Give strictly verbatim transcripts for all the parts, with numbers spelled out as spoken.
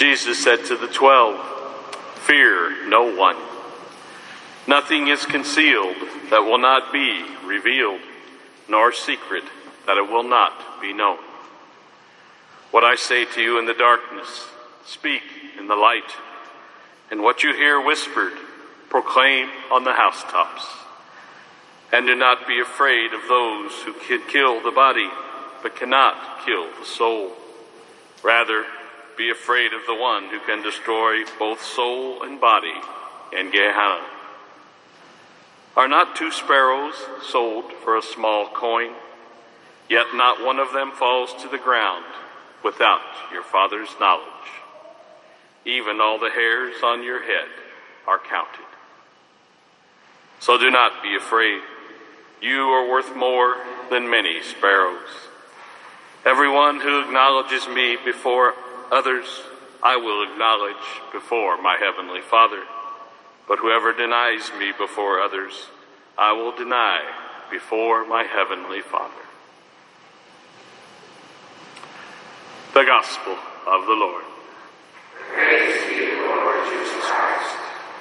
Jesus said to the twelve, "Fear no one. Nothing is concealed that will not be revealed, nor secret that it will not be known. What I say to you in the darkness, speak in the light, and what you hear whispered, proclaim on the housetops. And do not be afraid of those who can kill the body, but cannot kill the soul. Rather, be afraid of the one who can destroy both soul and body in Gehenna. Are not two sparrows sold for a small coin? Yet not one of them falls to the ground without your Father's knowledge. Even all the hairs on your head are counted. So do not be afraid. You are worth more than many sparrows. Everyone who acknowledges me before others, I will acknowledge before my heavenly Father. But whoever denies me before others, I will deny before my heavenly Father." The Gospel of the Lord. Praise to you, Lord Jesus Christ.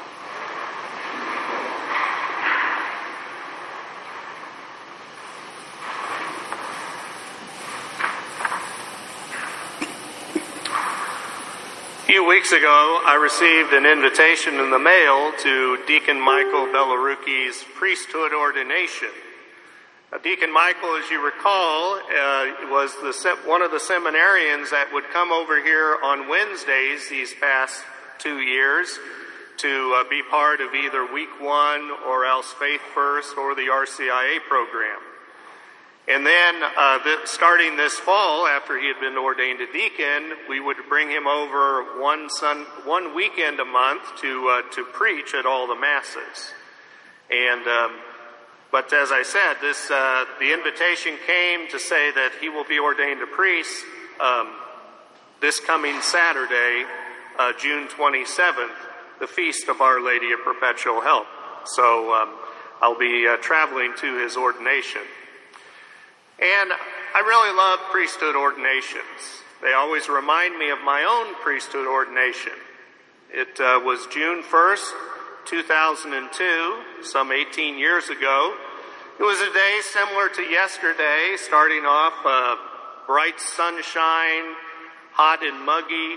A few weeks ago, I received an invitation in the mail to Deacon Michael Bellarucchi's priesthood ordination. Now, Deacon Michael, as you recall, uh, was the se- one of the seminarians that would come over here on Wednesdays these past two years to uh, be part of either Week One or else Faith First or the R C I A program. And then, uh, the, starting this fall, after he had been ordained a deacon, we would bring him over one sun, one weekend a month to uh, to preach at all the masses. And um, but as I said, this uh, the invitation came to say that he will be ordained a priest um, this coming Saturday, uh, June twenty-seventh, the feast of Our Lady of Perpetual Help. So um, I'll be uh, traveling to his ordination. And I really love priesthood ordinations. They always remind me of my own priesthood ordination. It uh, was June first, two thousand two, some eighteen years ago. It was a day similar to yesterday, starting off uh, bright sunshine, hot and muggy.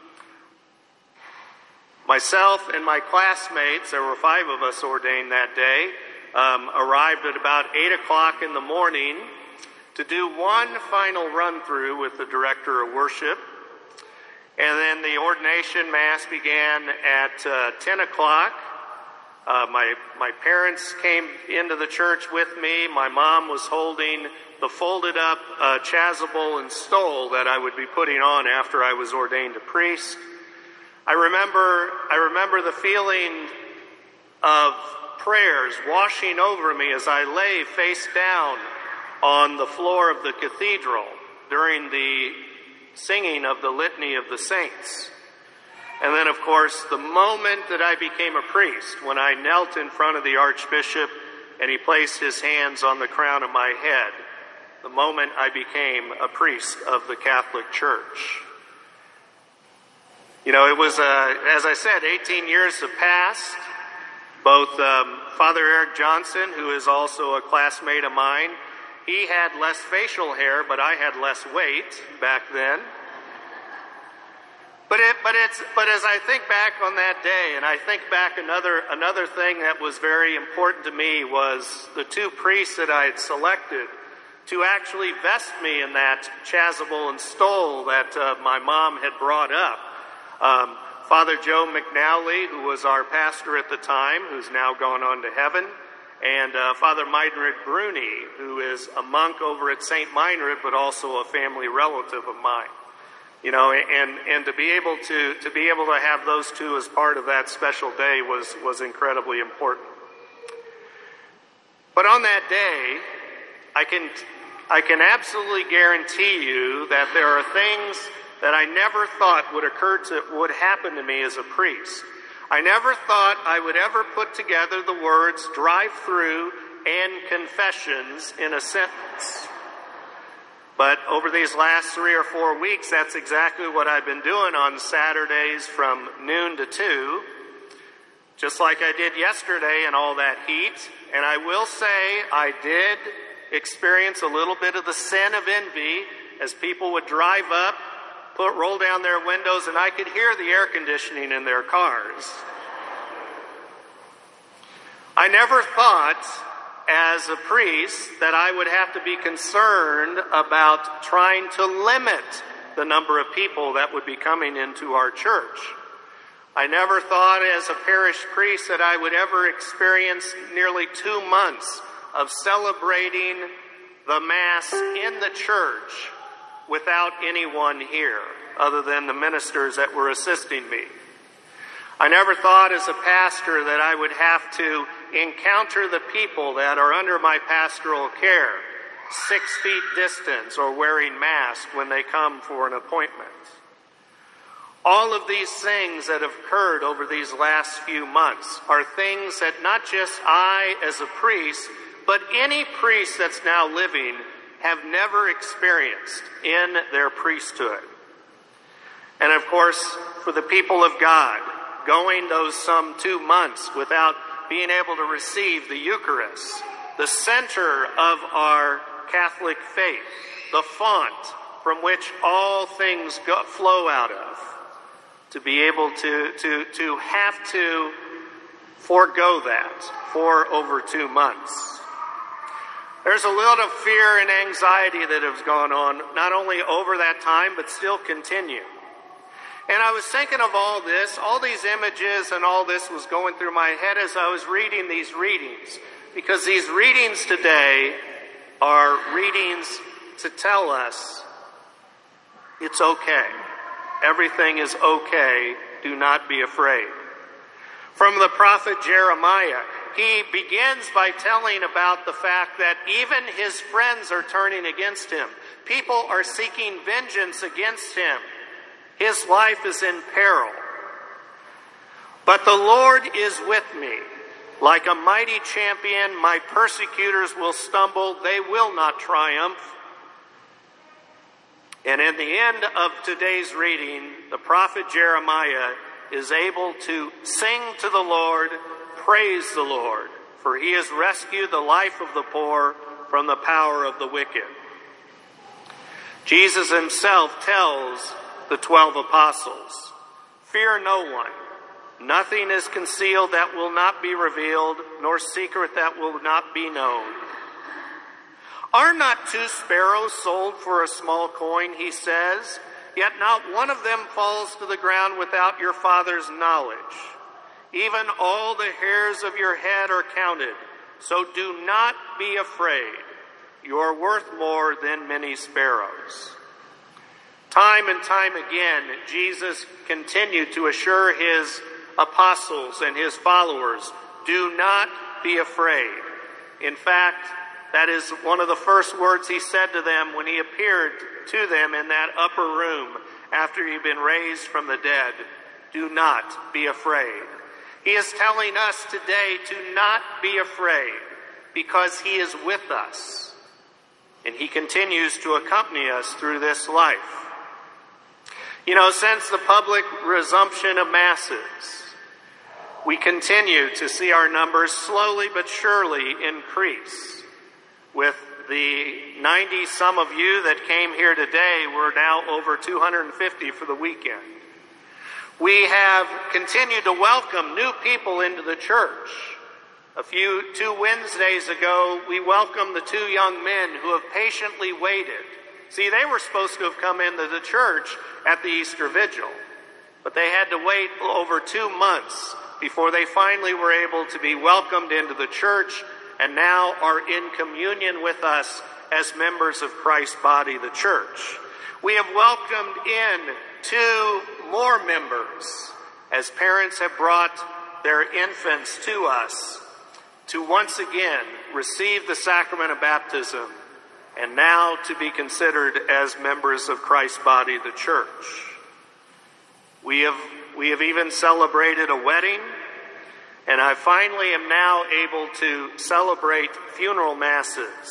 Myself and my classmates, there were five of us ordained that day, um, arrived at about eight o'clock in the morning to do one final run-through with the director of worship. And then the ordination mass began at uh, ten o'clock. Uh, my, my parents came into the church with me. My mom was holding the folded up uh, chasuble and stole that I would be putting on after I was ordained a priest. I remember, I remember the feeling of prayers washing over me as I lay face down on the floor of the cathedral during the singing of the Litany of the Saints. And then, of course, the moment that I became a priest, when I knelt in front of the Archbishop and he placed his hands on the crown of my head, the moment I became a priest of the Catholic Church. You know, it was, uh, as I said, eighteen years have passed. Both um, Father Eric Johnson, who is also a classmate of mine, he had less facial hair, but I had less weight back then. But it, but it's, but as I think back on that day, and I think back another another thing that was very important to me was the two priests that I had selected to actually vest me in that chasuble and stole that uh, my mom had brought up. Um, Father Joe McNally, who was our pastor at the time, who's now gone on to heaven, and uh, Father Meinrad Bruni, who is a monk over at Saint Meinrad, but also a family relative of mine. You know, and, and to be able to, to be able to have those two as part of that special day was, was incredibly important. But on that day, I can, I can absolutely guarantee you that there are things that I never thought would occur to, would happen to me as a priest. I never thought I would ever put together the words drive-through and confessions in a sentence. But over these last three or four weeks, that's exactly what I've been doing on Saturdays from noon to two, just like I did yesterday in all that heat. And I will say I did experience a little bit of the sin of envy as people would drive up, put roll down their windows, and I could hear the air conditioning in their cars. I never thought as a priest that I would have to be concerned about trying to limit the number of people that would be coming into our church. I never thought as a parish priest that I would ever experience nearly two months of celebrating the Mass in the church without anyone here other than the ministers that were assisting me. I never thought as a pastor that I would have to encounter the people that are under my pastoral care, six feet distance or wearing masks when they come for an appointment. All of these things that have occurred over these last few months are things that not just I as a priest, but any priest that's now living have never experienced in their priesthood. And of course, for the people of God, going those some two months without being able to receive the Eucharist, the center of our Catholic faith, the font from which all things go, flow out of, to be able to, to, to have to forego that for over two months. There's a lot of fear and anxiety that has gone on, not only over that time, but still continue. And I was thinking of all this, all these images and all this was going through my head as I was reading these readings. Because these readings today are readings to tell us it's okay. Everything is okay. Do not be afraid. From the prophet Jeremiah, he begins by telling about the fact that even his friends are turning against him. People are seeking vengeance against him. His life is in peril. But the Lord is with me. Like a mighty champion, my persecutors will stumble. They will not triumph. And in the end of today's reading, the prophet Jeremiah is able to sing to the Lord, praise the Lord, for he has rescued the life of the poor from the power of the wicked. Jesus himself tells the twelve apostles, fear no one. Nothing is concealed that will not be revealed, nor secret that will not be known. Are not two sparrows sold for a small coin, he says, yet not one of them falls to the ground without your Father's knowledge. Even all the hairs of your head are counted, so do not be afraid. You are worth more than many sparrows. Time and time again, Jesus continued to assure his apostles and his followers, do not be afraid. In fact, that is one of the first words he said to them when he appeared to them in that upper room after he'd been raised from the dead. Do not be afraid. He is telling us today to not be afraid because he is with us. And he continues to accompany us through this life. You know, since the public resumption of Masses, we continue to see our numbers slowly but surely increase. With the ninety some of you that came here today, we're now over two hundred fifty for the weekend. We have continued to welcome new people into the church. A few, two Wednesdays ago, we welcomed the two young men who have patiently waited. See, they were supposed to have come into the church at the Easter Vigil, but they had to wait over two months before they finally were able to be welcomed into the church and now are in communion with us as members of Christ's body, the church. We have welcomed in two more members as parents have brought their infants to us to once again receive the sacrament of baptism and now to be considered as members of Christ's body, the church. We have, we have even celebrated a wedding, and I finally am now able to celebrate funeral masses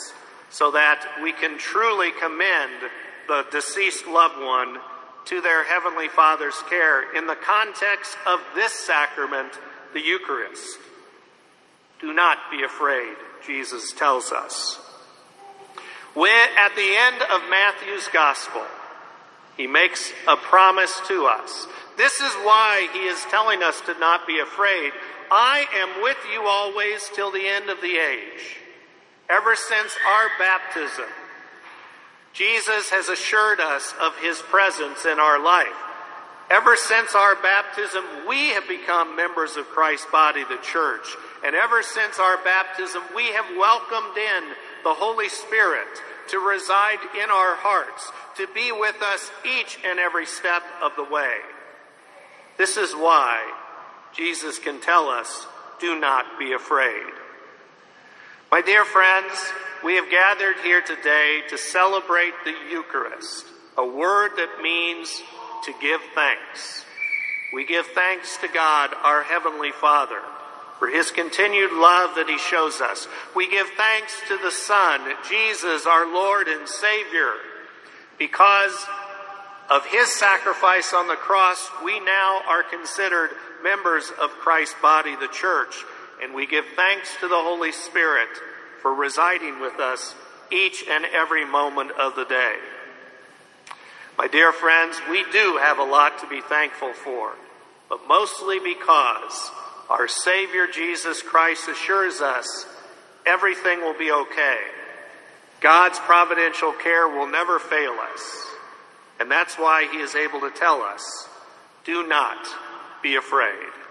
so that we can truly commend the deceased loved one to their Heavenly Father's care in the context of this sacrament, the Eucharist. Do not be afraid, Jesus tells us. When, at the end of Matthew's Gospel, he makes a promise to us. This is why he is telling us to not be afraid. I am with you always till the end of the age. Ever since our baptism, Jesus has assured us of his presence in our life. Ever since our baptism, we have become members of Christ's body, the church. And ever since our baptism, we have welcomed in the Holy Spirit to reside in our hearts, to be with us each and every step of the way. This is why Jesus can tell us, do not be afraid. My dear friends, we have gathered here today to celebrate the Eucharist, a word that means to give thanks. We give thanks to God, our Heavenly Father, for his continued love that he shows us. We give thanks to the Son, Jesus, our Lord and Savior. Because of his sacrifice on the cross, we now are considered members of Christ's body, the church. And we give thanks to the Holy Spirit for residing with us each and every moment of the day. My dear friends, we do have a lot to be thankful for, but mostly because our Savior Jesus Christ assures us everything will be okay. God's providential care will never fail us. And that's why he is able to tell us, do not be afraid.